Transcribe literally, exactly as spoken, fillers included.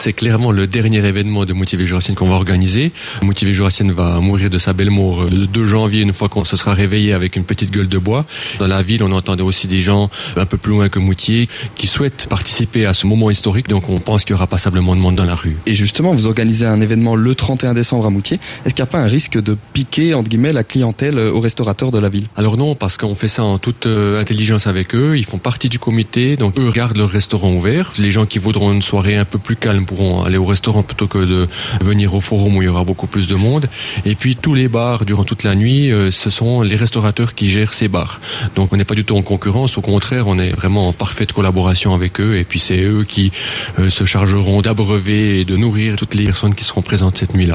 c'est clairement le dernier événement de Moutier Jurassienne qu'on va organiser. Moutier Jurassienne va mourir de sa belle mort le deux janvier, une fois qu'on se sera réveillé avec une petite gueule de bois. Dans la ville, on entendait aussi des gens un peu plus loin que Moutier qui souhaitent participer à ce moment historique, donc on pense qu'il y aura passablement de monde dans la rue. Et justement, vous organisez un événement le trente et un décembre à Moutier. Est-ce qu'il n'y a pas un risque de piquer, entre guillemets, la clientèle aux restaurateurs de la ville? Alors non, parce qu'on fait ça en toute euh, intelligence avec eux. Ils font partie du comité, donc eux gardent leur restaurant ouvert. Les gens qui voudront une soirée un peu plus calme pourront aller au restaurant plutôt que de venir au forum où il y aura beaucoup plus de monde. Et puis tous les bars durant toute la nuit, euh, ce sont les restaurateurs qui gèrent ces bars. Donc on n'est pas du tout en concurrence, au contraire, on est vraiment en parfaite collaboration avec eux. Et puis c'est eux qui euh, se chargeront d'abreuver et de nourrir toutes les personnes qui seront présentes cette nuit-là.